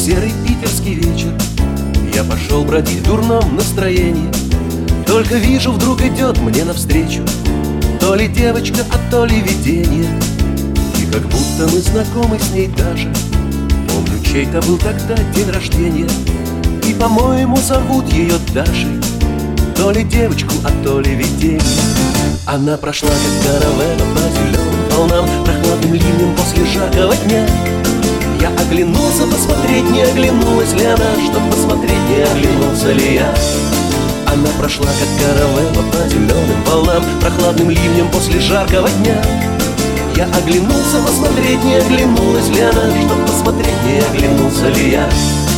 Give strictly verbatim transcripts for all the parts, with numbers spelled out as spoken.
серый питерский вечер. Я пошел бродить в дурном настроении. Только вижу, вдруг идет мне навстречу то ли девочка, а то ли видение. И как будто мы знакомы с ней даже. Помню, чей-то был тогда день рождения. И, по-моему, зовут ее Дашей. То ли девочку, а то ли видение. Она прошла, как каравелла по зеленым волнам, прохладным ливнем после жаркого дня. Я оглянулся посмотреть, не оглянулась ли она, чтоб посмотреть, не оглянулся ли я. Она прошла, как каравелла по зеленым волнам, прохладным ливнем после жаркого дня. Я оглянулся посмотреть, не оглянулась ли она, чтоб посмотреть, не оглянулся ли я.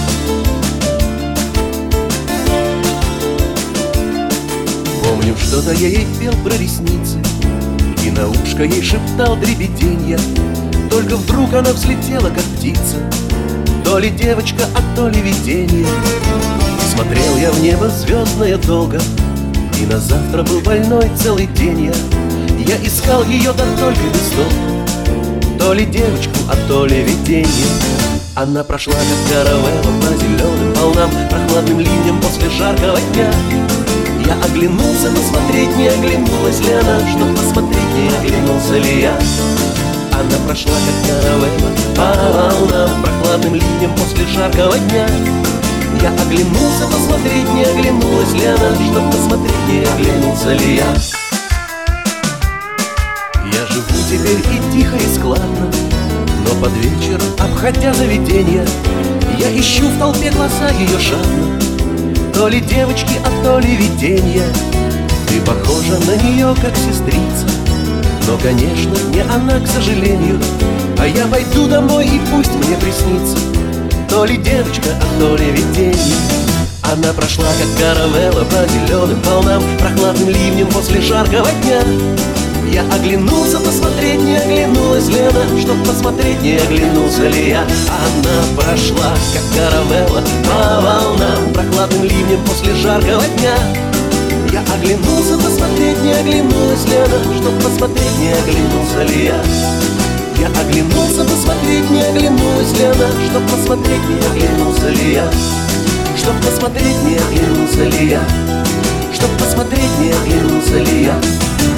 Помню, что-то я ей пел про ресницы и на ушко ей шептал дребеденья. Только вдруг она взлетела, как птица. То ли девочка, а то ли видение. И смотрел я в небо звездное долго, и на завтра был больной целый день я. Я искал ее, да только без толку. То ли девочку, а то ли видение. Она прошла, как каравелла по зеленым волнам, прохладным ливнем после жаркого дня. Я оглянулся посмотреть, не оглянулась ли она, чтоб посмотреть, не оглянулся ли я. Она прошла, как каравелла по волнам, прохладным ливнем после жаркого дня. Я оглянулся посмотреть, не оглянулась ли она, чтоб посмотреть, не оглянулся ли я. Я живу теперь и тихо, и складно, но под вечер, обходя заведенья, я ищу в толпе глаза ее жадно. То ли девочки, а то ли виденья. Ты похожа на нее, как сестрица, но, конечно, не она, к сожалению. А я пойду домой, и пусть мне приснится то ли девочка, а то ли видение. Она прошла, как каравелла по зеленым волнам, прохладным ливнем после жаркого дня. Я оглянулся посмотреть, не оглянулась ли она, чтоб посмотреть, не оглянулся ли я. Она прошла, как каравелла по волнам, прохладным ливнем после жаркого дня. Я оглянулся посмотреть, не оглянулась ли она, чтоб посмотреть, не оглянулся ли я. Я оглянулся посмотреть, не оглянулась ли она, чтоб посмотреть, не оглянулся ли я. Чтоб посмотреть, не оглянулся ли я. Чтоб посмотреть, не оглянулся ли я.